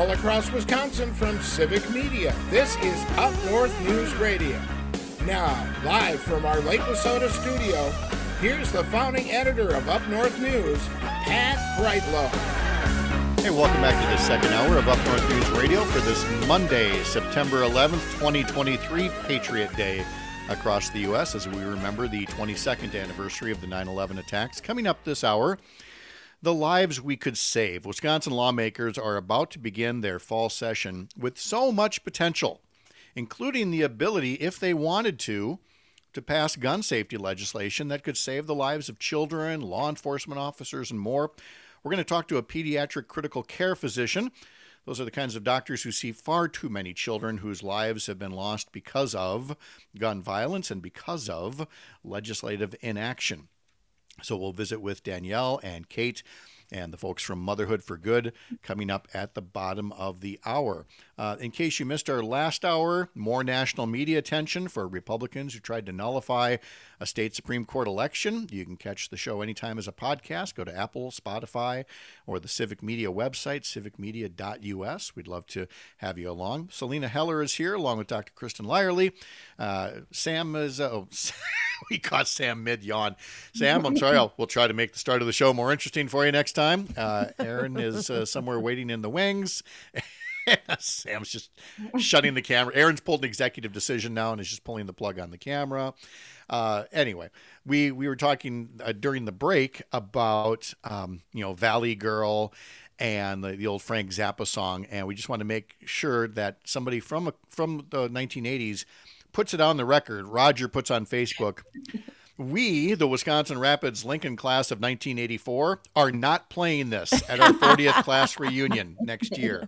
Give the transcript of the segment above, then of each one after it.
all across Wisconsin from Civic Media. This is Up North News Radio. Now, live from our Lake Wissota studio, here's the founding editor of Up North News, Pat Brightlow. Hey, welcome back to the second hour of Up North News Radio for this Monday, September 11th, 2023, Patriot Day across the U.S. as we remember the 22nd anniversary of the 9/11 attacks. Coming up this hour, the lives we could save. Wisconsin lawmakers are about to begin their fall session with so much potential, including the ability, if they wanted to pass gun safety legislation that could save the lives of children, law enforcement officers, and more. We're going to talk to a pediatric critical care physician. Those are the kinds of doctors who see far too many children whose lives have been lost because of gun violence and because of legislative inaction. So we'll visit with Danielle and Kate and the folks from Motherhood for Good coming up at the bottom of the hour. In case you missed our last hour, more national media attention for Republicans who tried to nullify a state Supreme Court election. You can catch the show anytime as a podcast. Go to Apple, Spotify, or the Civic Media website, civicmedia.us. We'd love to have you along. Selena Heller is here along with Dr. Kristen Lyerly. Sam is... we caught Sam mid-yawn. Sam, I'm sorry. We'll try to make the start of the show more interesting for you next time. Aaron is somewhere waiting in the wings. Sam's just shutting the camera. Aaron's pulled an executive decision now and is just pulling the plug on the camera. Anyway, we were talking during the break about, Valley Girl and the old Frank Zappa song. And we just want to make sure that somebody from the 1980s puts it on the record. Roger puts on Facebook, we, the Wisconsin Rapids Lincoln class of 1984, are not playing this at our 40th class reunion next year.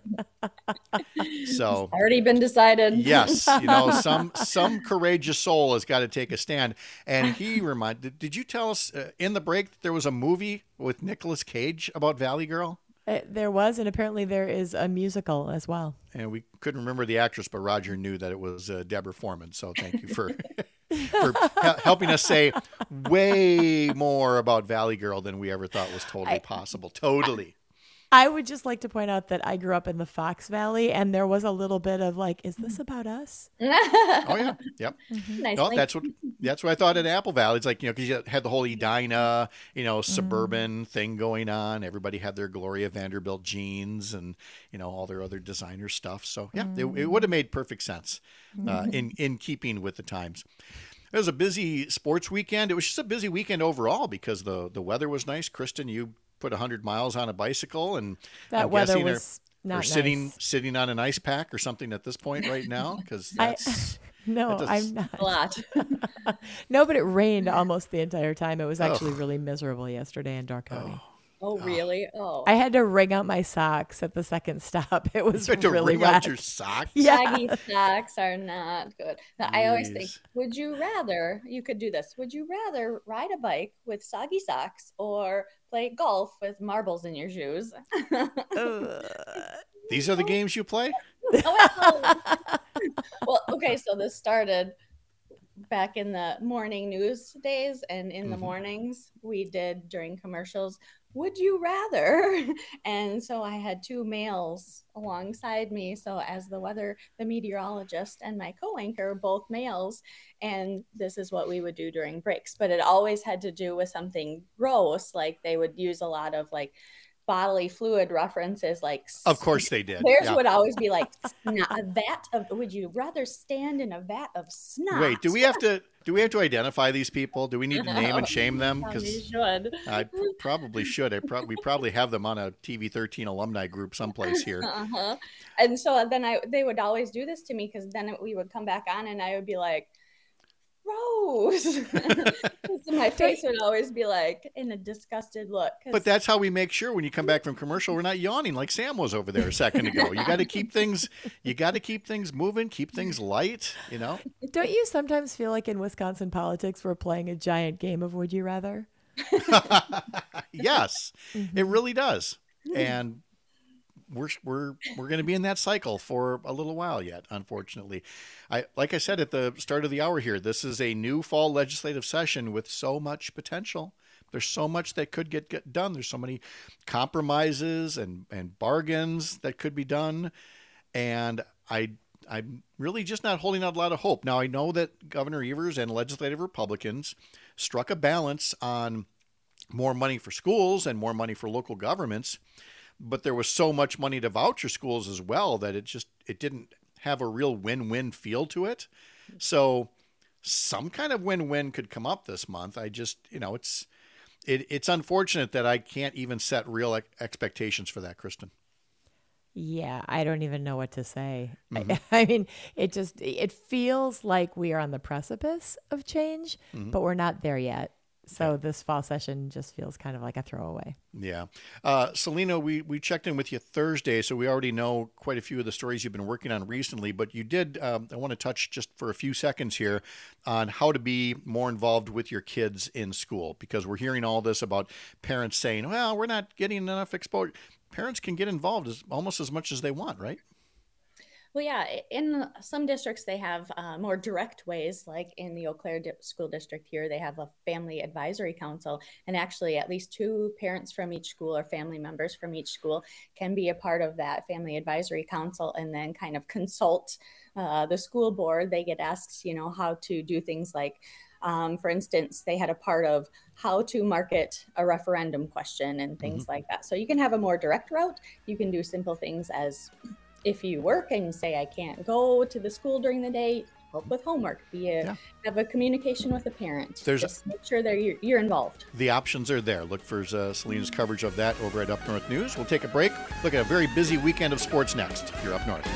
So it's already been decided. Yes, some courageous soul has got to take a stand. And he reminded, did you tell us in the break that there was a movie with Nicolas Cage about Valley Girl? There was, and apparently there is a musical as well. And we couldn't remember the actress, but Roger knew that it was Deborah Foreman. So thank you for helping us say way more about Valley Girl than we ever thought was totally possible. Totally. I would just like to point out that I grew up in the Fox Valley, and there was a little bit of like, is this about us? Oh yeah, yep. Mm-hmm. Nice. No, that's what I thought at Apple Valley. It's like, because you had the whole Edina, suburban thing going on. Everybody had their Gloria Vanderbilt jeans and all their other designer stuff. So yeah, it would have made perfect sense in keeping with the times. It was a busy sports weekend. It was just a busy weekend overall because the weather was nice. Kristen, you put 100 miles on a bicycle, and that I'm weather guessing was are not sitting on an ice pack or something at this point right now, because that's I'm not a lot. No, but it rained almost the entire time. It was actually really miserable yesterday in Door County. Oh, really? Oh, I had to wring out my socks at the second stop. It was you had to really wring wet. out your socks. Yeah. Saggy socks are not good. Now, I always think, you could do this. Would you rather ride a bike with soggy socks or play golf with marbles in your shoes? These are the games you play? Well, okay, so this started back in the morning news days, and in the mornings we did during commercials, would you rather? And so I had two males alongside me. So as the meteorologist and my co-anchor, both males, and this is what we would do during breaks. But it always had to do with something gross. Like they would use a lot of like bodily fluid references, like of course they did. Theirs would always be like a vat of. Would you rather stand in a vat of snot? Wait, do we have to identify these people? Do we need to name and shame them? Because you should. I probably should. We probably have them on a TV13 alumni group someplace here. And so then they would always do this to me, because then we would come back on and I would be like, Rose. So my face would always be like in a disgusted look. But that's how we make sure when you come back from commercial, we're not yawning like Sam was over there a second ago. You got to keep things moving, keep things light, Don't you sometimes feel like in Wisconsin politics we're playing a giant game of Would You Rather? Yes, it really does. And we're going to be in that cycle for a little while yet, unfortunately. Like I said at the start of the hour here, this is a new fall legislative session with so much potential There's so much that could get done. There's so many compromises and bargains that could be done. And I'm really just not holding out a lot of hope. Now, I know that Governor Evers and legislative Republicans struck a balance on more money for schools and more money for local governments, but there was so much money to voucher schools as well that it didn't have a real win-win feel to it. So some kind of win-win could come up this month. I just, it's unfortunate that I can't even set real expectations for that, Kristen. Yeah, I don't even know what to say. Mm-hmm. I mean, it feels like we are on the precipice of change, but we're not there yet. So this fall session just feels kind of like a throwaway. Yeah. Selena, we checked in with you Thursday, so we already know quite a few of the stories you've been working on recently, but you did, I want to touch just for a few seconds here on how to be more involved with your kids in school, because we're hearing all this about parents saying, well, we're not getting enough exposure. Parents can get involved almost as much as they want, right? Well, yeah, in some districts, they have more direct ways, like in the Eau Claire School District here, they have a family advisory council. And actually, at least 2 parents from each school or family members from each school can be a part of that family advisory council and then kind of consult the school board. They get asked, how to do things like, for instance, they had a part of how to market a referendum question and things like that. So you can have a more direct route. You can do simple things as if you work and say, I can't go to the school during the day, help with homework, have a communication with a parent. Just make sure that you're involved. The options are there. Look for Selena's coverage of that over at Up North News. We'll take a break. Look at a very busy weekend of sports next here up north.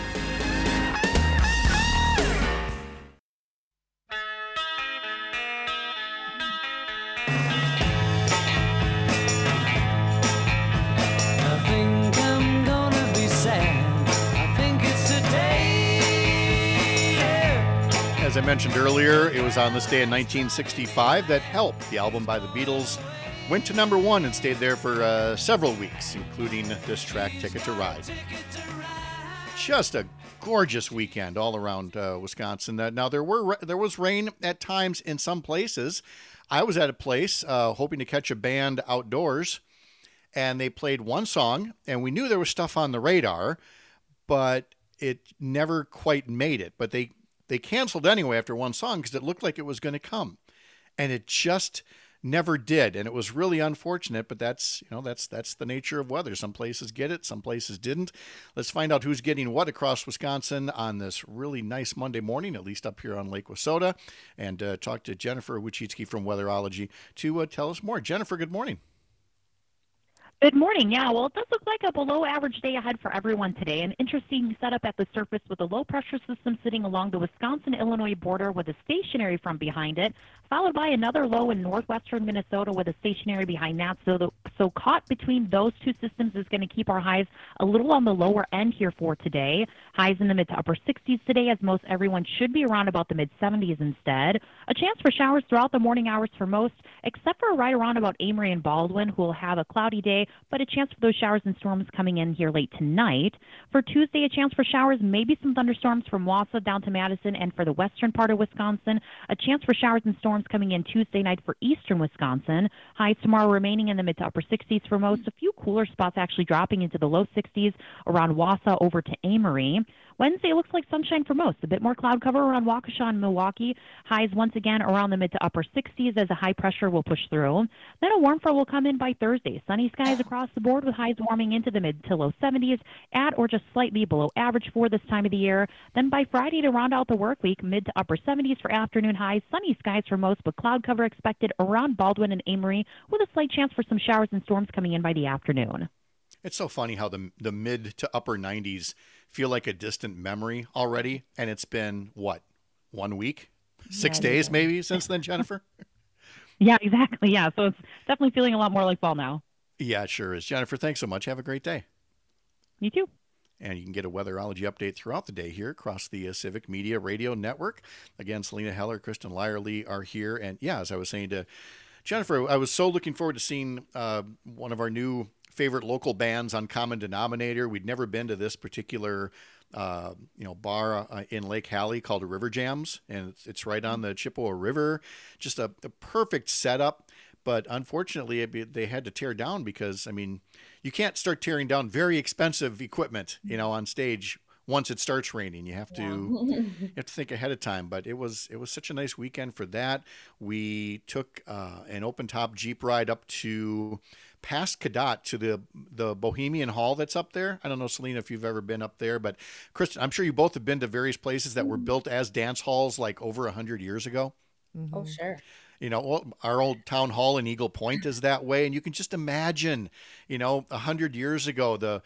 As I mentioned earlier, it was on this day in 1965 that Help, the album by the Beatles, went to number 1 and stayed there for several weeks, including this track, Ticket to Ride. Just a gorgeous weekend all around Wisconsin. Now, there was rain at times in some places. I was at a place hoping to catch a band outdoors, and they played one song, and we knew there was stuff on the radar, but it never quite made it. But they canceled anyway after one song because it looked like it was going to come, and it just never did. And it was really unfortunate, but that's the nature of weather. Some places get it, some places didn't. Let's find out who's getting what across Wisconsin on this really nice Monday morning, at least up here on Lake Wissota, and talk to Jennifer Wachitsky from Weatherology to tell us more. Jennifer, good morning. Good morning. Yeah, well, it does look like a below average day ahead for everyone today. An interesting setup at the surface with a low pressure system sitting along the Wisconsin-Illinois border with a stationary front behind it, followed by another low in northwestern Minnesota with a stationary behind that. So caught between those two systems is going to keep our highs a little on the lower end here for today. Highs in the mid to upper 60s today, as most everyone should be around about the mid 70s instead. A chance for showers throughout the morning hours for most, except for right around about Amory and Baldwin, who will have a cloudy day, but a chance for those showers and storms coming in here late tonight. For Tuesday, a chance for showers, maybe some thunderstorms from Wausau down to Madison, and for the western part of Wisconsin, a chance for showers and storms coming in Tuesday night for eastern Wisconsin. Highs tomorrow remaining in the mid to upper 60s for most, a few cooler spots actually dropping into the low 60s around Wausau over to Amory. Wednesday looks like sunshine for most. A bit more cloud cover around Waukesha and Milwaukee. Highs once again around the mid to upper 60s as a high pressure will push through. Then a warm front will come in by Thursday. Sunny skies across the board with highs warming into the mid to low 70s at or just slightly below average for this time of the year. Then by Friday to round out the work week, mid to upper 70s for afternoon highs. Sunny skies for most, but cloud cover expected around Baldwin and Amory with a slight chance for some showers and storms coming in by the afternoon. It's so funny how the mid to upper 90s feel like a distant memory already, and it's been, what, 1 week? 6 days maybe since then, Jennifer? Yeah, exactly. Yeah, so it's definitely feeling a lot more like fall now. Yeah, it sure is. Jennifer, thanks so much. Have a great day. You too. And you can get a weatherology update throughout the day here across the Civic Media Radio Network. Again, Selena Heller, Kristen Lyerly are here. And yeah, as I was saying to Jennifer, I was so looking forward to seeing one of our new favorite local bands on Common Denominator. We'd never been to this particular bar in Lake Hallie called River Jams, and it's right on the Chippewa River. Just a perfect setup. but unfortunately they had to tear down because, I mean, you can't start tearing down very expensive equipment, on stage once it starts raining. You have to you have to think ahead of time. But it was such a nice weekend for that. We took an open top Jeep ride up to past Cadott to the Bohemian Hall that's up there. I don't know, Selena, if you've ever been up there, but Kristen, I'm sure you both have been to various places that were built as dance halls like over 100 years ago. Oh, sure. Our old town hall in Eagle Point is that way, and you can just imagine, 100 years ago, the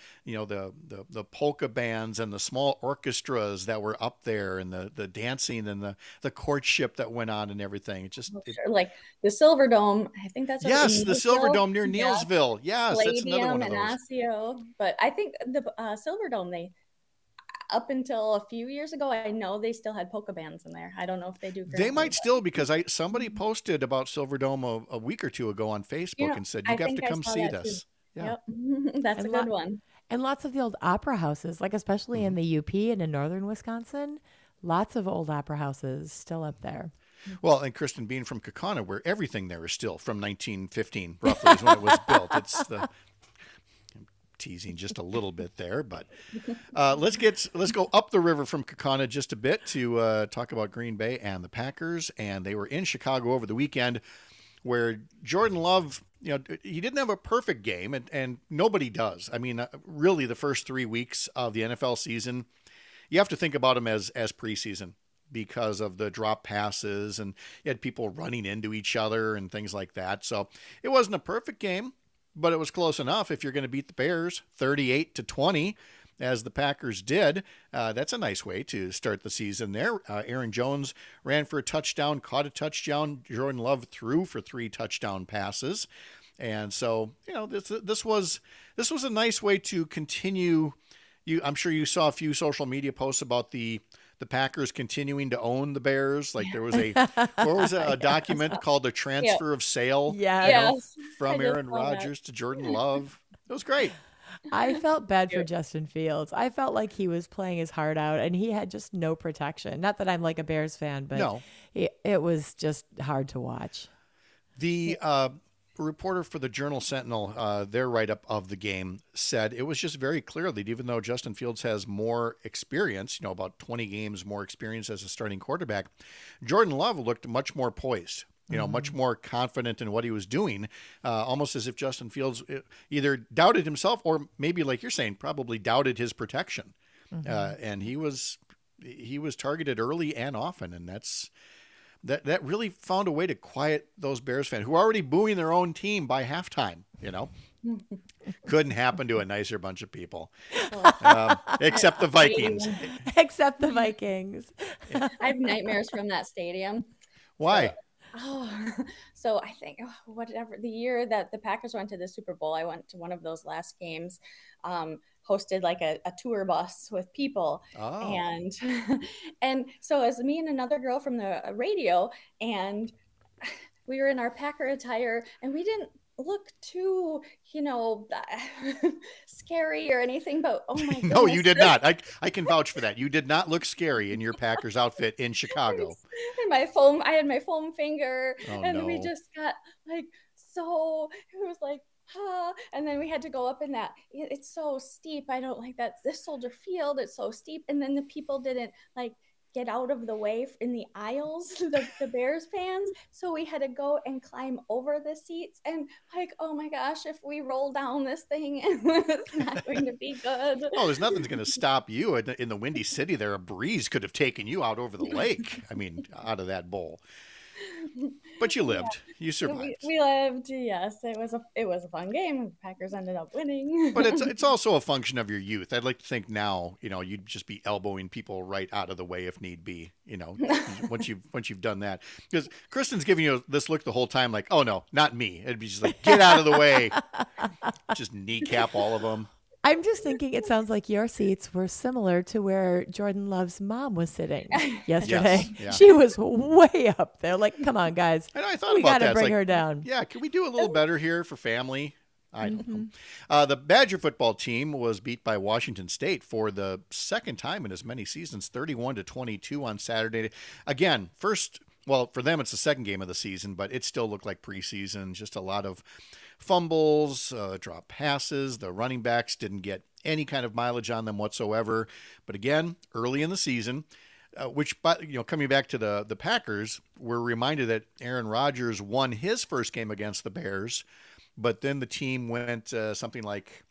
polka bands and the small orchestras that were up there, and the dancing and the courtship that went on and everything. Sure. Like the Silver Dome, I think that's yes, the Silver Dome near Neillsville. Yes, Palladium, that's another one of those. and Osseo. But I think the Silver Dome, up until a few years ago, I know they still had polka bands in there. I don't know if they do currently. They might still, because somebody posted about Silver Dome a week or two ago on Facebook and said, you have to come see this. Yeah. Yep. That's a good one. And lots of the old opera houses, like especially in the UP and in northern Wisconsin, lots of old opera houses still up there. Well, and Kristen, being from Kaukauna, where everything there is still from 1915, roughly, is when it was built. It's teasing just a little bit there, but let's go up the river from Kaukauna just a bit to talk about Green Bay and the Packers. And they were in Chicago over the weekend, where Jordan Love, he didn't have a perfect game, and nobody does. I mean, really, the first 3 weeks of the NFL season, you have to think about them as preseason, because of the drop passes, and you had people running into each other and things like that. So it wasn't a perfect game, but it was close enough. If you're going to beat the Bears 38-20, as the Packers did, that's a nice way to start the season there. Aaron Jones ran for a touchdown, caught a touchdown. Jordan Love threw for 3 touchdown passes. And so, this was a nice way to continue. I'm sure you saw a few social media posts about the Packers continuing to own the Bears. Like there was a document called The Transfer of Sale from Aaron Rodgers to Jordan Love. It was great. I felt bad for Justin Fields. I felt like he was playing his heart out and he had just no protection. Not that I'm like a Bears fan, but it was just hard to watch. The reporter for the Journal-Sentinel, their write-up of the game, said it was just very clear that even though Justin Fields has more experience, about 20 games more experience as a starting quarterback, Jordan Love looked much more poised, much more confident in what he was doing, almost as if Justin Fields either doubted himself or maybe, like you're saying, probably doubted his protection. And he was targeted early and often, and that really found a way to quiet those Bears fans who were already booing their own team by halftime, Couldn't happen to a nicer bunch of people, except the Vikings. Except the Vikings. I have nightmares from that stadium. Why? So I think whatever the year that the Packers went to the Super Bowl, I went to one of those last games, hosted like a tour bus with people. And so as me and another girl from the radio, and we were in our Packer attire, and we didn't look too, scary or anything, but oh my goodness. No, you did not. I can vouch for that. You did not look scary in your Packers outfit in Chicago. And I had my foam finger, we just got like, so it was like, and then we had to go up in that. It's so steep. I don't like that. This Soldier Field, it's so steep. And then the people didn't like get out of the way in the aisles, the Bears fans. So we had to go and climb over the seats, and like, oh my gosh, if we roll down this thing, it's not going to be good. Oh, there's nothing's going to stop you in the Windy City there. A breeze could have taken you out over the lake. I mean, out of that bowl. But you lived. You survived. We lived. Yes, it was a fun game. The Packers ended up winning. But it's also a function of your youth. I'd like to think now, you'd just be elbowing people right out of the way if need be. Once you've done that, because Kristen's giving you this look the whole time, like, oh no, not me. It'd be just like, get out of the way. Just kneecap all of them. I'm just thinking it sounds like your seats were similar to where Jordan Love's mom was sitting yesterday. Yes, yeah. She was way up there. Like, come on, guys. I know, I thought we about got to that. bring her down. Yeah, can we do a little better here for family? I don't know. The Badger football team was beat by Washington State for the second time in as many seasons, 31-22 on Saturday. Again, first well, for them, it's the second game of the season, but it still looked like preseason. Just a lot of fumbles, drop passes. The running backs didn't get any kind of mileage on them whatsoever. But again, early in the season, coming back to the Packers, we're reminded that Aaron Rodgers won his first game against the Bears, but then the team went something like,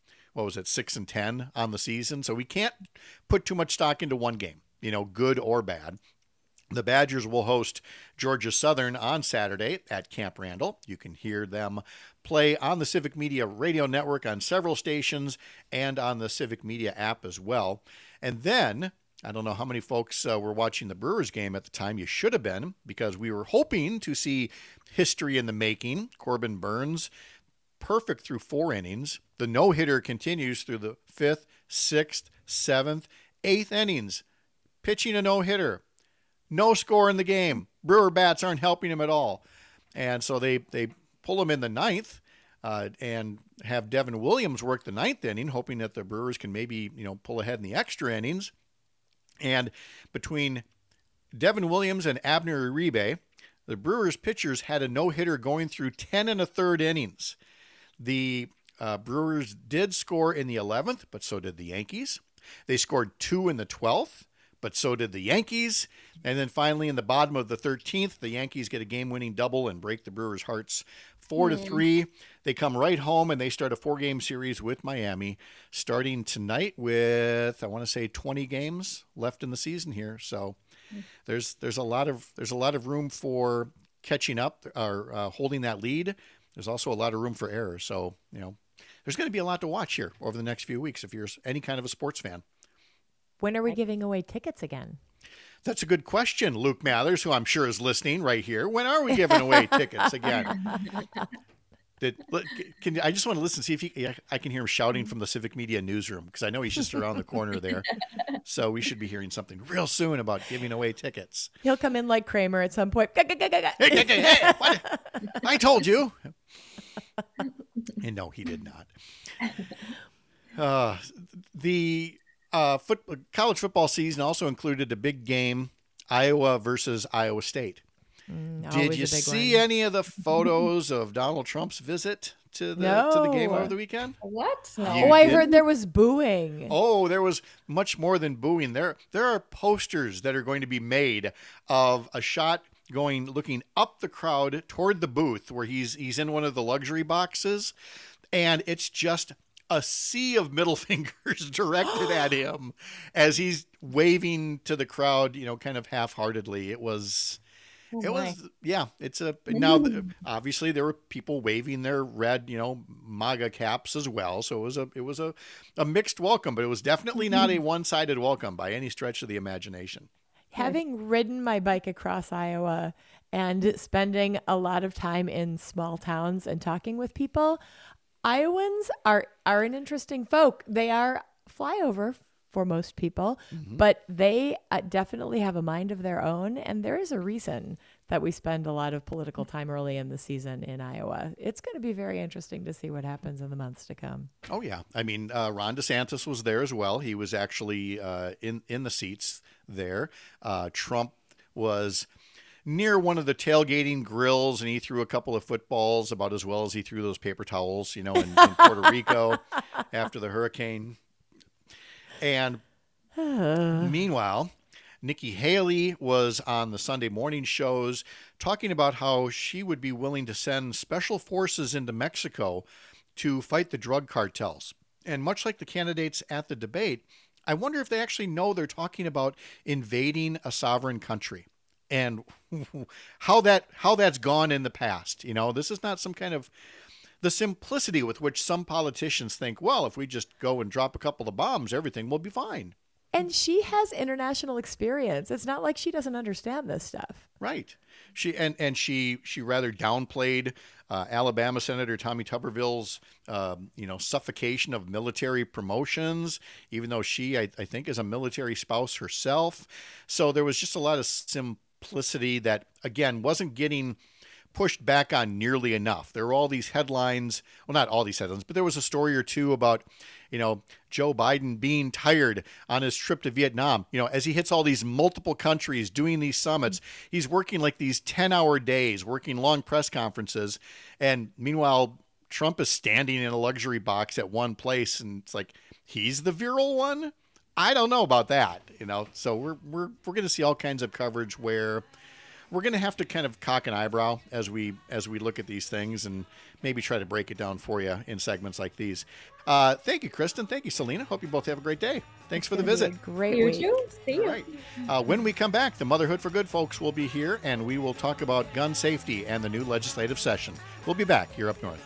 6-10 on the season. So we can't put too much stock into one game, good or bad. The Badgers will host Georgia Southern on Saturday at Camp Randall. You can hear them play on the Civic Media Radio Network on several stations and on the Civic Media app as well. And then, I don't know how many folks were watching the Brewers game at the time. You should have been, because we were hoping to see history in the making. Corbin Burns, perfect through 4 innings. The no-hitter continues through the 5th, 6th, 7th, 8th innings, pitching a no-hitter. No score in the game. Brewer bats aren't helping him at all. And so they pull him in the 9th and have Devin Williams work the 9th inning, hoping that the Brewers can maybe, pull ahead in the extra innings. And between Devin Williams and Abner Uribe, the Brewers pitchers had a no-hitter going through 10 1/3 innings. The Brewers did score in the 11th, but so did the Yankees. They scored 2 in the 12th. But so did the Yankees. And then finally, in the bottom of the 13th, the Yankees get a game-winning double and break the Brewers' hearts 4-3. They come right home, and they start a 4-game series with Miami, starting tonight with, 20 games left in the season here. So there's a lot of room for catching up or holding that lead. There's also a lot of room for error. So there's going to be a lot to watch here over the next few weeks if you're any kind of a sports fan. When are we giving away tickets again? That's a good question, Luke Mathers, who I'm sure is listening right here. When are we giving away tickets again? I just want to listen, see if I can hear him shouting from the Civic Media newsroom, because I know he's just around the corner there. So we should be hearing something real soon about giving away tickets. He'll come in like Kramer at some point. Hey, what? I told you. And no, he did not. The college football season also included a big game, Iowa versus Iowa State. Did you see any of the photos of Donald Trump's visit to the game over the weekend? What? No. I heard there was booing. Oh, there was much more than booing. There are posters that are going to be made of a shot looking up the crowd toward the booth where he's in one of the luxury boxes, and it's just a sea of middle fingers directed at him as he's waving to the crowd, kind of half-heartedly. Now obviously there were people waving their red, MAGA caps as well. So it was a mixed welcome, but it was definitely not a one-sided welcome by any stretch of the imagination. Having ridden my bike across Iowa and spending a lot of time in small towns and talking with people, Iowans are an interesting folk. They are flyover for most people, but they definitely have a mind of their own. And there is a reason that we spend a lot of political time early in the season in Iowa. It's going to be very interesting to see what happens in the months to come. Oh, yeah. I mean, Ron DeSantis was there as well. He was actually in the seats there. Trump was near one of the tailgating grills, and he threw a couple of footballs about as well as he threw those paper towels, in Puerto Rico after the hurricane. And meanwhile, Nikki Haley was on the Sunday morning shows talking about how she would be willing to send special forces into Mexico to fight the drug cartels. And much like the candidates at the debate, I wonder if they actually know they're talking about invading a sovereign country. And how that's gone in the past. This is not some kind of the simplicity with which some politicians think, well, if we just go and drop a couple of bombs, everything will be fine. And she has international experience. It's not like she doesn't understand this stuff. Right. She rather downplayed Alabama Senator Tommy Tuberville's suffocation of military promotions, even though she, I think, is a military spouse herself. So there was just a lot of simplicity that, again, wasn't getting pushed back on nearly enough. There were all these headlines, well, not all these headlines, but there was a story or two about, Joe Biden being tired on his trip to Vietnam. As he hits all these multiple countries doing these summits, he's working like these 10-hour days, working long press conferences. And meanwhile, Trump is standing in a luxury box at one place, and it's like, he's the virile one? I don't know about that, So we're going to see all kinds of coverage where we're going to have to kind of cock an eyebrow as we look at these things and maybe try to break it down for you in segments like these. Thank you, Kristen. Thank you, Selena. Hope you both have a great day. Thanks for the visit. Great You week. too. See you. All right. When we come back, the Motherhood for Good folks will be here, and we will talk about gun safety and the new legislative session. We'll be back here up north.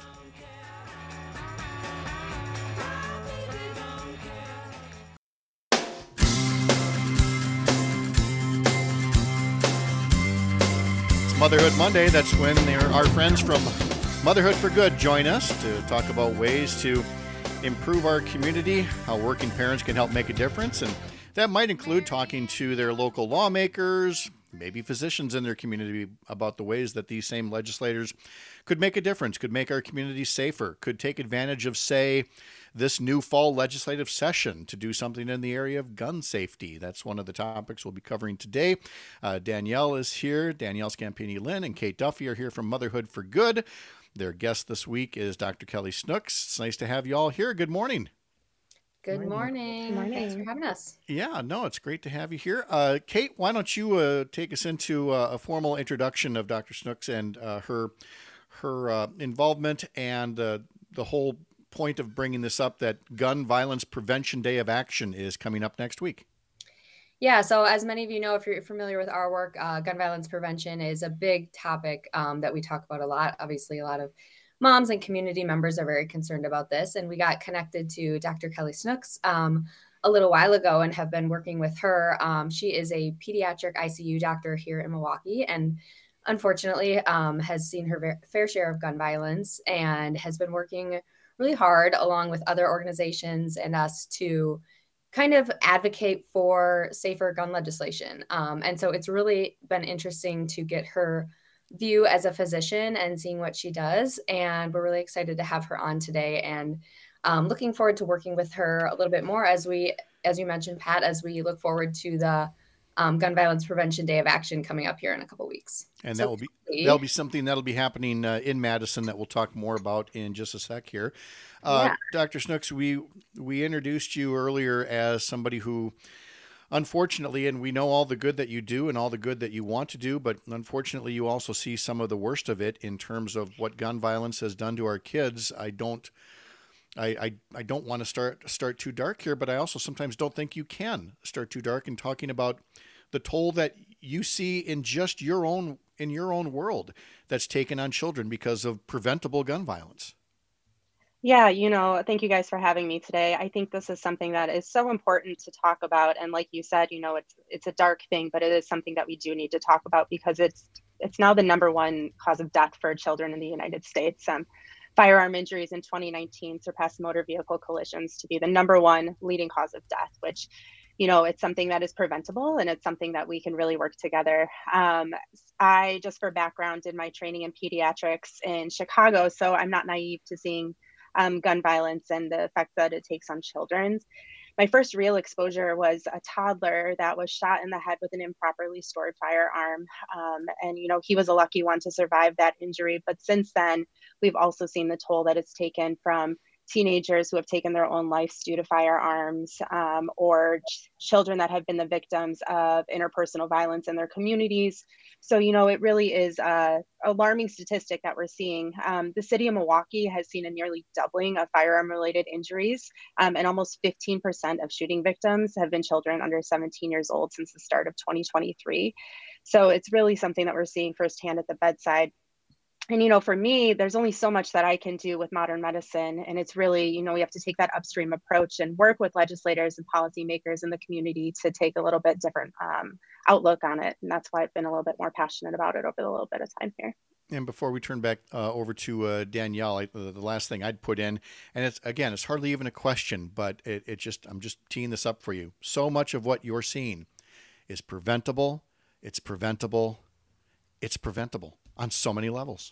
Motherhood Monday. That's when our friends from Motherhood for Good join us to talk about ways to improve our community, how working parents can help make a difference. And that might include talking to their local lawmakers, maybe physicians in their community about the ways that these same legislators could make a difference, could make our community safer, could take advantage of, say, this new fall legislative session to do something in the area of gun safety. That's one of the topics we'll be covering today. Danielle is here. Danielle Scampini-Lynn and Kate Duffy are here from Motherhood for Good. Their guest this week is Dr. Kelly Snooks. It's nice to have you all here. Good morning. Good morning. Thanks for having us. Yeah, no, it's great to have you here. Kate, why don't you take us into a formal introduction of Dr. Snooks and her involvement and the whole point of bringing this up, that Gun Violence Prevention Day of Action is coming up next week. Yeah, so as many of you know, if you're familiar with our work, gun violence prevention is a big topic that we talk about a lot. Obviously, a lot of moms and community members are very concerned about this. And we got connected to Dr. Kelly Snooks a little while ago and have been working with her. She is a pediatric ICU doctor here in Milwaukee and unfortunately has seen her fair share of gun violence and has been working really hard along with other organizations and us to kind of advocate for safer gun legislation. And so it's really been interesting to get her view as a physician and seeing what she does. And we're really excited to have her on today and looking forward to working with her a little bit more as you mentioned, Pat, as we look forward to the Gun Violence Prevention Day of Action coming up here in a couple of weeks. And that'll be something that'll be happening in Madison that we'll talk more about in just a sec here. Dr. Snooks, we introduced you earlier as somebody who, unfortunately, and we know all the good that you do and all the good that you want to do, but unfortunately you also see some of the worst of it in terms of what gun violence has done to our kids. I don't want to start too dark here, but I also sometimes don't think you can start too dark in talking about the toll that you see in just your own world that's taken on children because of preventable gun violence. Yeah, thank you guys for having me today. I think this is something that is so important to talk about. And like you said, it's a dark thing, but it is something that we do need to talk about because it's now the number one cause of death for children in the United States. Firearm injuries in 2019 surpassed motor vehicle collisions to be the number one leading cause of death, which, it's something that is preventable and it's something that we can really work together. I, just for background, did my training in pediatrics in Chicago, so I'm not naive to seeing gun violence and the effect that it takes on children. My first real exposure was a toddler that was shot in the head with an improperly stored firearm. And he was a lucky one to survive that injury. But since then, we've also seen the toll that it's taken from teenagers who have taken their own lives due to firearms, or children that have been the victims of interpersonal violence in their communities. So, it really is an alarming statistic that we're seeing. The city of Milwaukee has seen a nearly doubling of firearm-related injuries, and almost 15% of shooting victims have been children under 17 years old since the start of 2023. So it's really something that we're seeing firsthand at the bedside. And, for me, there's only so much that I can do with modern medicine. And it's really, we have to take that upstream approach and work with legislators and policymakers in the community to take a little bit different outlook on it. And that's why I've been a little bit more passionate about it over the little bit of time here. And before we turn back over to Danielle, the last thing I'd put in, and it's hardly even a question, but I'm just teeing this up for you. So much of what you're seeing is preventable. It's preventable. It's preventable. on so many levels.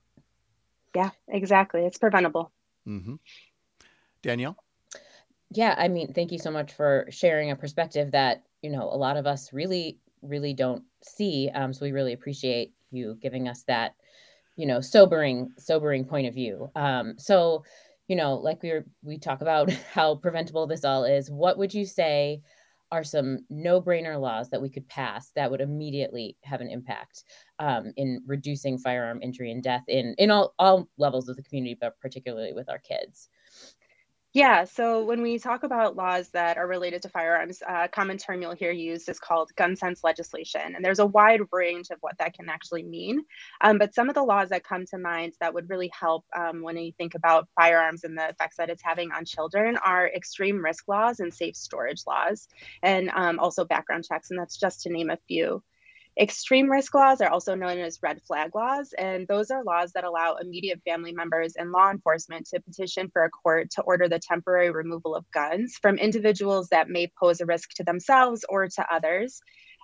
Yeah, exactly. It's preventable. Mm-hmm. Danielle? Yeah, I mean, thank you so much for sharing a perspective that, a lot of us really, really don't see. So we really appreciate you giving us that, sobering point of view. So, like we talk about how preventable this all is. What would you say are some no-brainer laws that we could pass that would immediately have an impact in reducing firearm injury and death in all levels of the community, but particularly with our kids? Yeah, so when we talk about laws that are related to firearms, a common term you'll hear used is called gun sense legislation. And there's a wide range of what that can actually mean. But some of the laws that come to mind that would really help when you think about firearms and the effects that it's having on children are extreme risk laws and safe storage laws, and also background checks. And that's just to name a few. Extreme risk laws are also known as red flag laws, and those are laws that allow immediate family members and law enforcement to petition for a court to order the temporary removal of guns from individuals that may pose a risk to themselves or to others.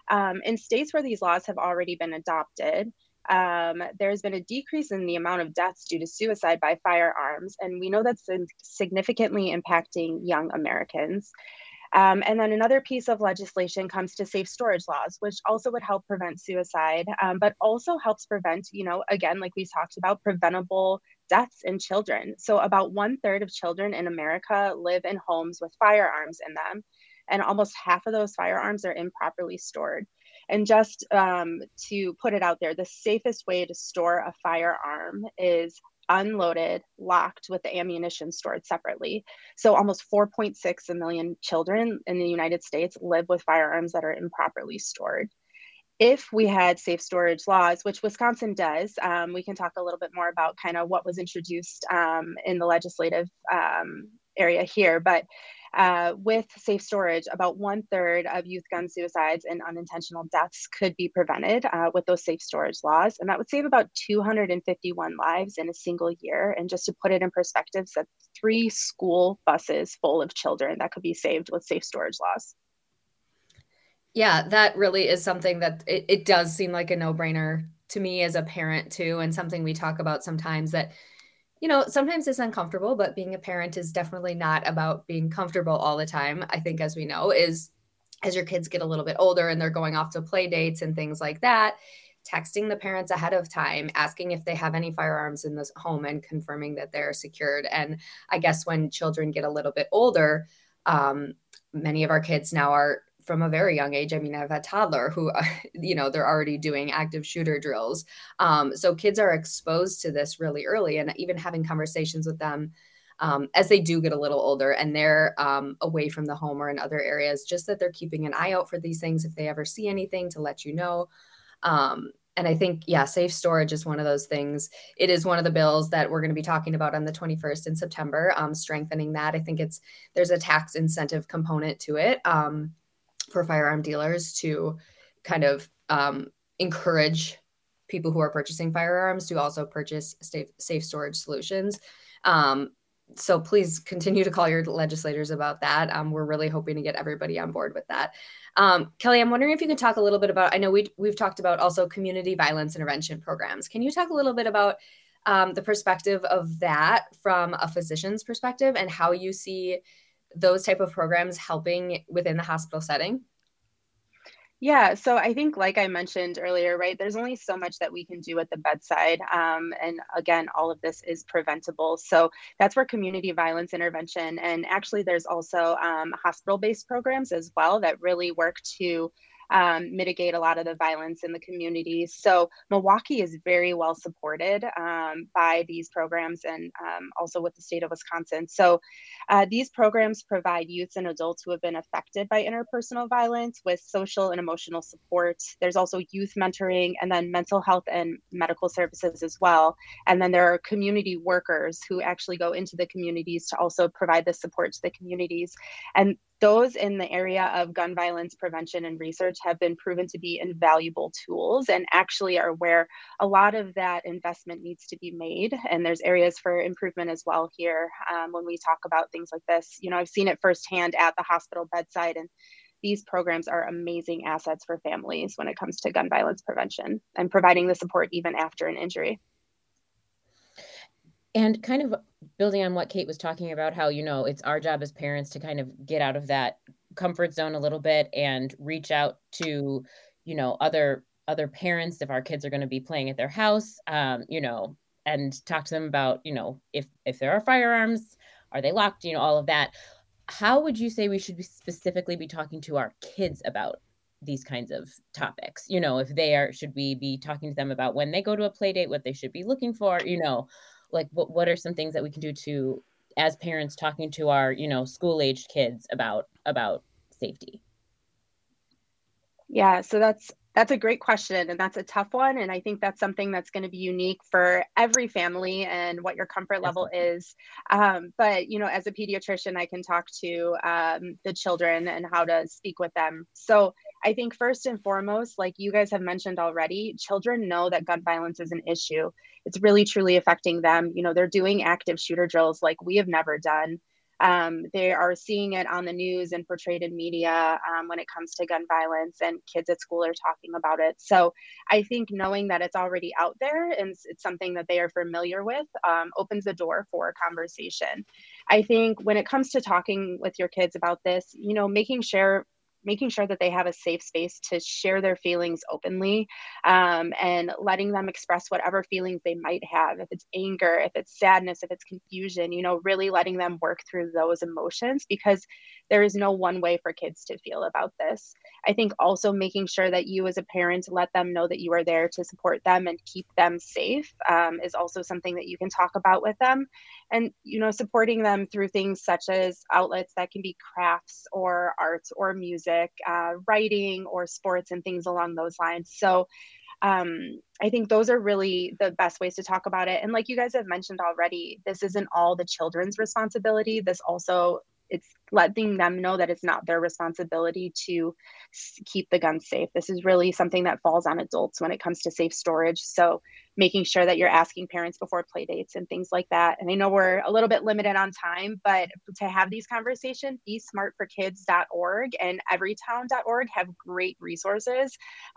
In states where these laws have already been adopted, there's been a decrease in the amount of deaths due to suicide by firearms, and we know that's significantly impacting young Americans. And then another piece of legislation comes to safe storage laws, which also would help prevent suicide, but also helps prevent, again, like we talked about, preventable deaths in children. So about 1/3 of children in America live in homes with firearms in them, and almost half of those firearms are improperly stored. And just to put it out there, the safest way to store a firearm is unloaded, locked with the ammunition stored separately. So almost 4.6 million children in the United States live with firearms that are improperly stored. If we had safe storage laws, which Wisconsin does, we can talk a little bit more about kind of what was introduced in the legislative area here. But with safe storage, about 1/3 of youth gun suicides and unintentional deaths could be prevented with those safe storage laws. And that would save about 251 lives in a single year. And just to put it in perspective, that's 3 school buses full of children that could be saved with safe storage laws. Yeah, that really is something that it does seem like a no-brainer to me as a parent too, and something we talk about sometimes that, sometimes it's uncomfortable, but being a parent is definitely not about being comfortable all the time. I think, as we know, is as your kids get a little bit older and they're going off to play dates and things like that, texting the parents ahead of time, asking if they have any firearms in this home and confirming that they're secured. And I guess when children get a little bit older, many of our kids now are from a very young age. I mean, I have a toddler who, they're already doing active shooter drills. So kids are exposed to this really early, and even having conversations with them as they do get a little older and they're away from the home or in other areas, just that they're keeping an eye out for these things if they ever see anything to let you know. And I think, safe storage is one of those things. It is one of the bills that we're going to be talking about on the 21st in September, strengthening that. I think there's a tax incentive component to it for firearm dealers to kind of encourage people who are purchasing firearms to also purchase safe storage solutions. So please continue to call your legislators about that. We're really hoping to get everybody on board with that. Kelly, I'm wondering if you can talk a little bit about, I know we've talked about also community violence intervention programs. Can you talk a little bit about the perspective of that from a physician's perspective and how you see those type of programs helping within the hospital setting? Yeah, so I think, like I mentioned earlier, right, there's only so much that we can do at the bedside. And again, all of this is preventable. So that's where community violence intervention, and actually there's also hospital-based programs as well that really work to mitigate a lot of the violence in the community. So Milwaukee is very well supported by these programs, and also with the state of Wisconsin. So these programs provide youths and adults who have been affected by interpersonal violence with social and emotional support. There's also youth mentoring, and then mental health and medical services as well. And then there are community workers who actually go into the communities to also provide the support to the communities. And those in the area of gun violence prevention and research have been proven to be invaluable tools, and actually are where a lot of that investment needs to be made. And there's areas for improvement as well here when we talk about things like this. I've seen it firsthand at the hospital bedside, and these programs are amazing assets for families when it comes to gun violence prevention and providing the support even after an injury. And kind of building on what Kate was talking about, how, it's our job as parents to kind of get out of that comfort zone a little bit and reach out to, other parents if our kids are going to be playing at their house, and talk to them about, if there are firearms, are they locked, all of that. How would you say we should specifically be talking to our kids about these kinds of topics? Should we be talking to them about when they go to a play date, what they should be looking for, like what are some things that we can do to, as parents, talking to our, school-aged kids about safety? Yeah, so that's a great question, and that's a tough one. And I think that's something that's going to be unique for every family and what your comfort level is. But, as a pediatrician, I can talk to the children and how to speak with them. So I think first and foremost, like you guys have mentioned already, children know that gun violence is an issue. It's really, truly affecting them. They're doing active shooter drills like we have never done. They are seeing it on the news and portrayed in media when it comes to gun violence, and kids at school are talking about it. So I think knowing that it's already out there and it's something that they are familiar with opens the door for a conversation. I think when it comes to talking with your kids about this, making sure that they have a safe space to share their feelings openly, and letting them express whatever feelings they might have. If it's anger, if it's sadness, if it's confusion, really letting them work through those emotions, because there is no one way for kids to feel about this. I think also making sure that you as a parent let them know that you are there to support them and keep them safe is also something that you can talk about with them. And, supporting them through things such as outlets that can be crafts or arts or music, writing or sports and things along those lines. So I think those are really the best ways to talk about it. And like you guys have mentioned already, this isn't all the children's responsibility. It's letting them know that it's not their responsibility to keep the guns safe. This is really something that falls on adults when it comes to safe storage. So making sure that you're asking parents before play dates and things like that. And I know we're a little bit limited on time, but to have these conversations, besmartforkids.org and everytown.org have great resources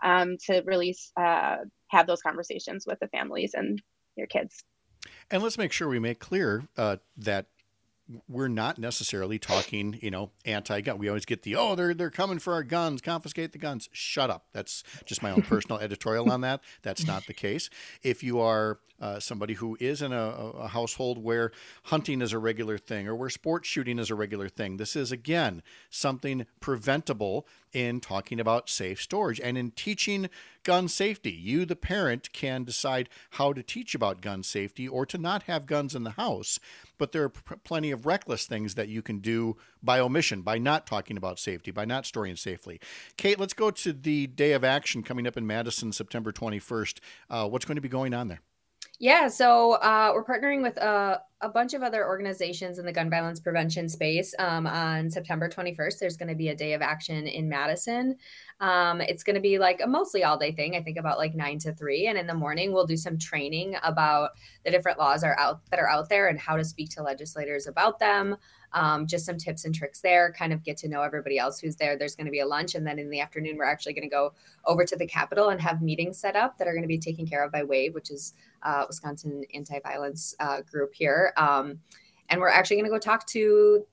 to really have those conversations with the families and your kids. And let's make sure we make clear that we're not necessarily talking, anti-gun. We always get they're coming for our guns, confiscate the guns. Shut up. That's just my own personal editorial on that. That's not the case. If you are somebody who is in a household where hunting is a regular thing or where sports shooting is a regular thing, this is, again, something preventable in talking about safe storage and in teaching gun safety. You, the parent, can decide how to teach about gun safety or to not have guns in the house. But there are plenty of reckless things that you can do by omission, by not talking about safety, by not storing safely. Kate, let's go to the Day of Action coming up in Madison, September 21st. What's going to be going on there? Yeah, so we're partnering with a bunch of other organizations in the gun violence prevention space. On September 21st, there's going to be a Day of Action in Madison. It's going to be like a mostly all day thing, I think about like 9 to 3. And in the morning, we'll do some training about the different laws that are out there and how to speak to legislators about them. Just some tips and tricks there, kind of get to know everybody else who's there. There's going to be a lunch. And then in the afternoon, we're actually going to go over to the Capitol and have meetings set up that are going to be taken care of by WAVE, which is Wisconsin anti-violence group here. And we're actually going to go talk to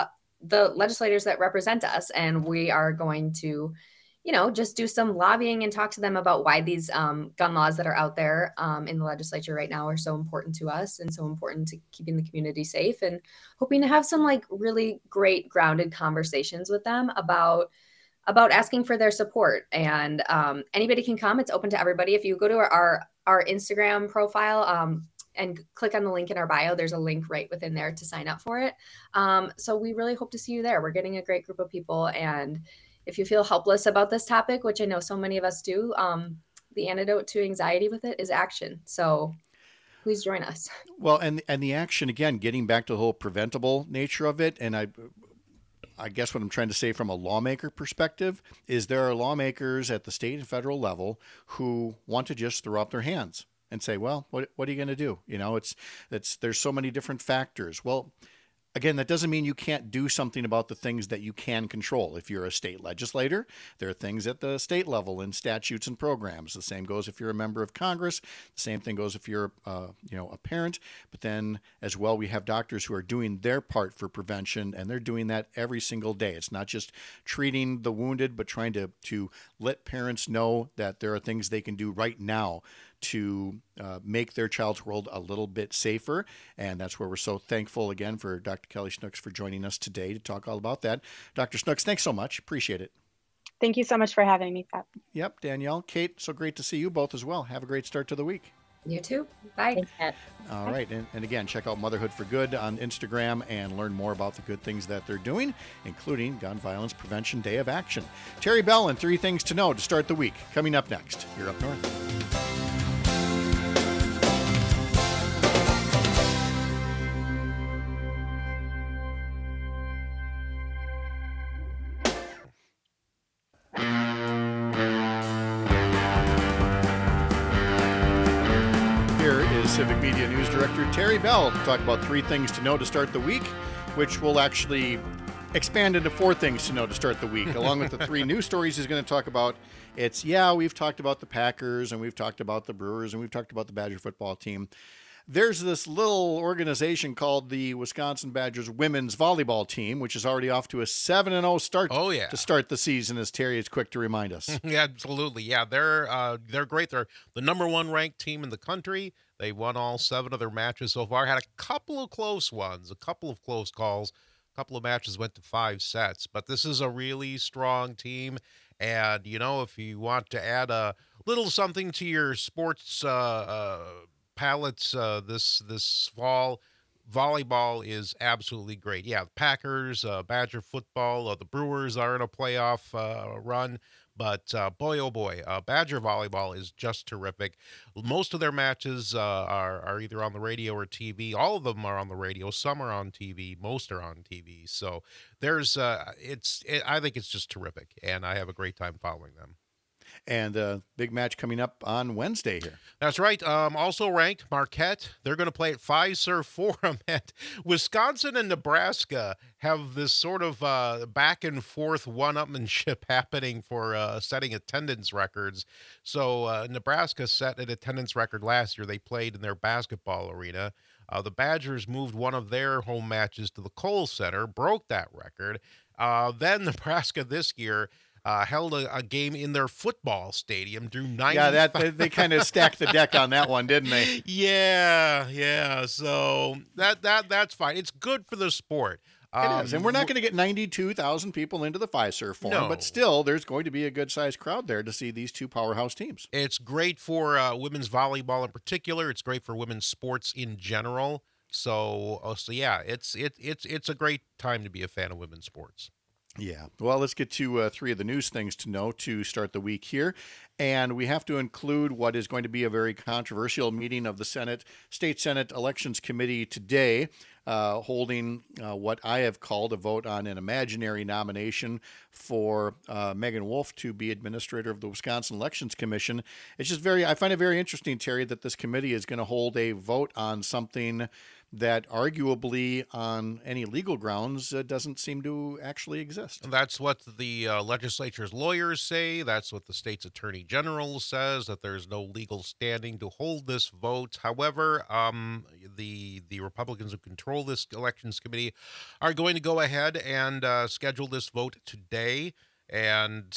the legislators that represent us. And we are going to, just do some lobbying and talk to them about why these gun laws that are out there in the legislature right now are so important to us and so important to keeping the community safe, and hoping to have some like really great grounded conversations with them about asking for their support. And anybody can come. It's open to everybody. If you go to our Instagram profile and click on the link in our bio, there's a link right within there to sign up for it. So we really hope to see you there. We're getting a great group of people. And if you feel helpless about this topic, which I know so many of us do, the antidote to anxiety with it is action. So please join us. Well, and the action, again, getting back to the whole preventable nature of it. And I guess what I'm trying to say from a lawmaker perspective is there are lawmakers at the state and federal level who want to just throw up their hands and say, well, what are you going to do? There's so many different factors. Well, again, that doesn't mean you can't do something about the things that you can control. If you're a state legislator, there are things at the state level in statutes and programs. The same goes if you're a member of Congress. The same thing goes if you're, a parent. But then as well, we have doctors who are doing their part for prevention, and they're doing that every single day. It's not just treating the wounded, but trying to let parents know that there are things they can do right now to make their child's world a little bit safer. And that's where we're so thankful again for Dr. Kelly Snooks for joining us today to talk all about that. Dr. Snooks, thanks so much. Appreciate it. Thank you so much for having me, Pat. Yep, Danielle, Kate, so great to see you both as well. Have a great start to the week. You too. Bye. Thanks, Pat. All right. And again, check out Motherhood for Good on Instagram and learn more about the good things that they're doing, including Gun Violence Prevention Day of Action. Terry Bell and 3 Things to Know to start the week. Coming up next, here up north. Civic Media News Director Terry Bell to talk about 3 things to know to start the week, which will actually expand into 4 things to know to start the week. Along with the 3 news stories he's going to talk about, we've talked about the Packers, and we've talked about the Brewers, and we've talked about the Badger football team. There's this little organization called the Wisconsin Badgers women's volleyball team, which is already off to a 7-0 start to start the season, as Terry is quick to remind us. Yeah, absolutely. Yeah, they're great. They're the number 1 ranked team in the country. They won all 7 of their matches so far. Had a couple of close ones, a couple of close calls. A couple of matches went to 5 sets. But this is a really strong team. And, if you want to add a little something to your sports palettes this fall, volleyball is absolutely great. Yeah, the Packers, Badger football, the Brewers are in a playoff run. But boy, oh boy, Badger volleyball is just terrific. Most of their matches are either on the radio or TV. All of them are on the radio. Some are on TV. Most are on TV. So I think it's just terrific, and I have a great time following them. And big match coming up on Wednesday here. That's right. Also ranked, Marquette. They're going to play at Fiserv Forum. And Wisconsin and Nebraska have this sort of back and forth one-upmanship happening for setting attendance records. So Nebraska set an attendance record last year. They played in their basketball arena. The Badgers moved one of their home matches to the Kohl Center, broke that record. Then Nebraska this year held a game in their football stadium, drew 90. Yeah, they kind of stacked the deck on that one, didn't they? Yeah. So that's fine. It's good for the sport. It is, and we're not going to get 92,000 people into the Fiserv Forum, but still, there's going to be a good-sized crowd there to see these 2 powerhouse teams. It's great for women's volleyball in particular. It's great for women's sports in general. So yeah, it's a great time to be a fan of women's sports. Yeah. Well, let's get to 3 of the news things to know to start the week here. And we have to include what is going to be a very controversial meeting of the State Senate Elections Committee today, holding what I have called a vote on an imaginary nomination for Megan Wolf to be administrator of the Wisconsin Elections Commission. It's just I find it very interesting, Terry, that this committee is going to hold a vote on something that arguably on any legal grounds doesn't seem to actually exist. And that's what the legislature's lawyers say. That's what the state's attorney general says, that there's no legal standing to hold this vote. However, the Republicans who control this elections committee are going to go ahead and schedule this vote today. And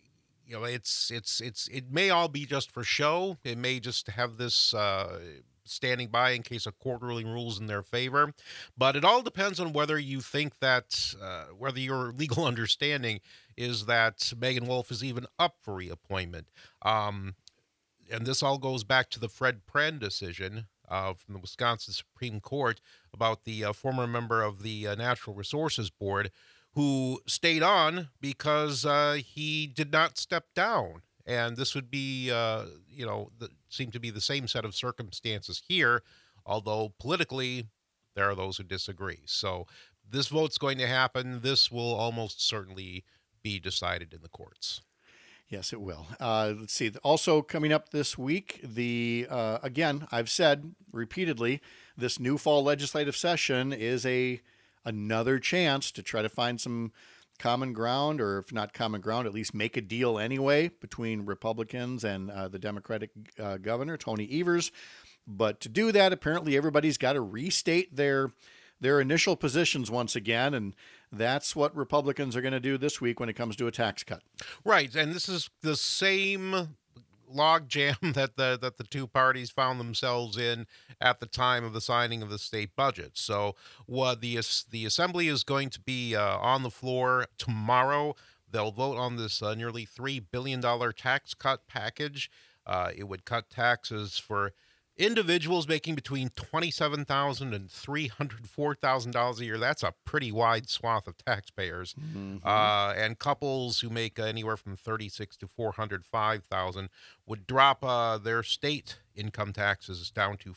it may all be just for show. It may just have this standing by in case a court ruling rules in their favor. But it all depends on whether you think that, whether your legal understanding is that Megan Wolf is even up for reappointment. And this all goes back to the Fred Pren decision from the Wisconsin Supreme Court about the former member of the Natural Resources Board who stayed on because he did not step down. And this would be, seem to be the same set of circumstances here, although politically there are those who disagree. So this vote's going to happen. This will almost certainly be decided in the courts. Yes, it will. Let's see. Also coming up this week, again, I've said repeatedly, this new fall legislative session is a another chance to try to find some common ground, or if not common ground, at least make a deal anyway between Republicans and the Democratic governor, Tony Evers. But to do that, apparently everybody's got to restate their initial positions once again, and that's what Republicans are going to do this week when it comes to a tax cut. Right, and this is the same logjam that the two parties found themselves in at the time of the signing of the state budget. So what the Assembly is going to be on the floor tomorrow. They'll vote on this nearly $3 billion tax cut package. It would cut taxes for individuals making between $27,000 and $304,000 a year. That's a pretty wide swath of taxpayers. Mm-hmm. And couples who make anywhere from $36,000 to $405,000 would drop their state income taxes down to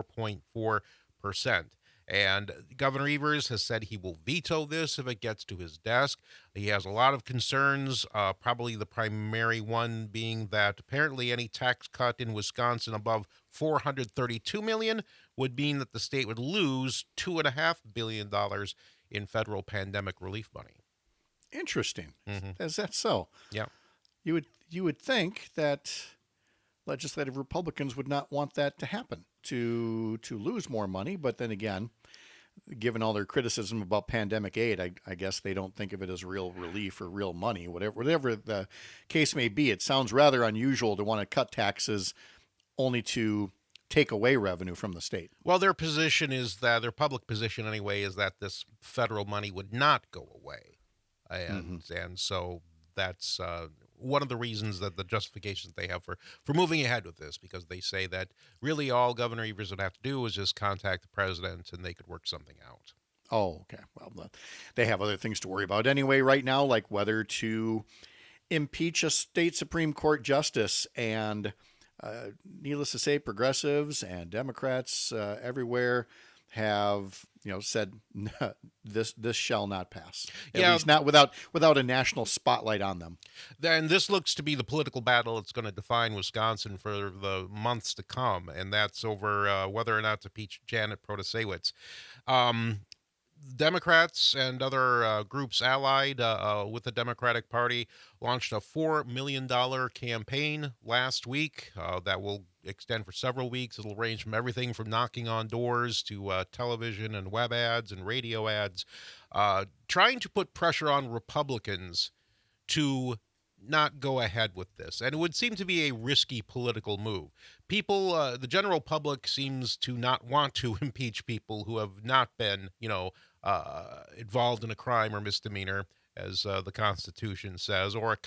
4.4%. And Governor Evers has said he will veto this if it gets to his desk. He has a lot of concerns, probably the primary one being that apparently any tax cut in Wisconsin above $432 million would mean that the state would lose $2.5 billion in federal pandemic relief money. Interesting. Mm-hmm. Is that so? Yeah. You would think that legislative Republicans would not want that to happen, to lose more money. But then again, given all their criticism about pandemic aid, I guess they don't think of it as real relief or real money. Whatever the case may be, it sounds rather unusual to want to cut taxes only to take away revenue from the state. Well, their position is that, their public position anyway, is that this federal money would not go away. And so that's one of the reasons, that the justifications they have for moving ahead with this, because they say that really all Governor Evers would have to do is just contact the president and they could work something out. Oh, okay. Well, they have other things to worry about anyway right now, like whether to impeach a state Supreme Court justice. And needless to say, progressives and Democrats everywhere have said this shall not pass. At least not without a national spotlight on them. And this looks to be the political battle that's going to define Wisconsin for the months to come, and that's over whether or not to impeach Janet Protasewicz. Democrats and other groups allied with the Democratic Party launched a $4 million campaign last week that will extend for several weeks. It'll range from everything from knocking on doors to television and web ads and radio ads, trying to put pressure on Republicans to not go ahead with this. And it would seem to be a risky political move. People, the general public seems to not want to impeach people who have not been, involved in a crime or misdemeanor, as the Constitution says, or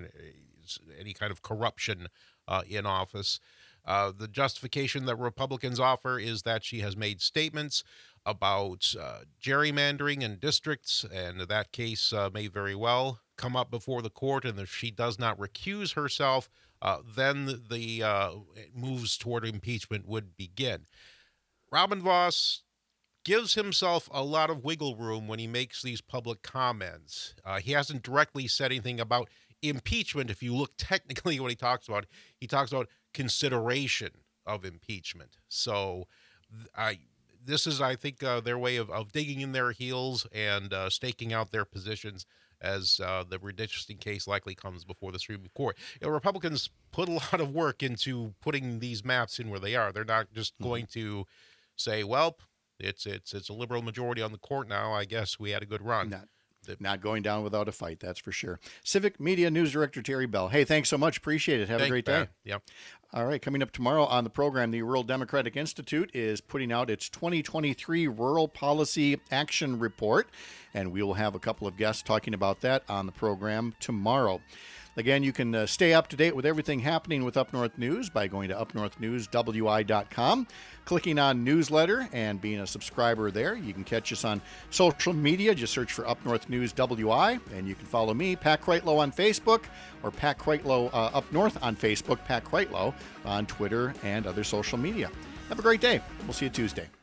any kind of corruption in office. The justification that Republicans offer is that she has made statements about gerrymandering in districts, and that case may very well come up before the court, and if she does not recuse herself, then the moves toward impeachment would begin. Robin Vos gives himself a lot of wiggle room when he makes these public comments. He hasn't directly said anything about impeachment. If you look technically at what he talks about consideration of impeachment. So this is, I think, their way of digging in their heels and staking out their positions as the redistricting case likely comes before the Supreme Court. Republicans put a lot of work into putting these maps in where they are. They're not just going to say, well, it's a liberal majority on the court now, I guess we had a good run. Not going down without a fight, that's for sure. Civic Media News Director Terry Bell. Hey, thanks so much. Appreciate it. Have a great day. Yep. All right, coming up tomorrow on the program, the Rural Democratic Institute is putting out its 2023 Rural Policy Action Report, and we will have a couple of guests talking about that on the program tomorrow. Again, you can stay up to date with everything happening with Up North News by going to upnorthnewswi.com, clicking on newsletter, and being a subscriber there. You can catch us on social media. Just search for Up North News WI, and you can follow me, Pat Kreitlow, on Facebook, or Pat Kreitlow Up North on Facebook, Pat Kreitlow on Twitter and other social media. Have a great day. We'll see you Tuesday.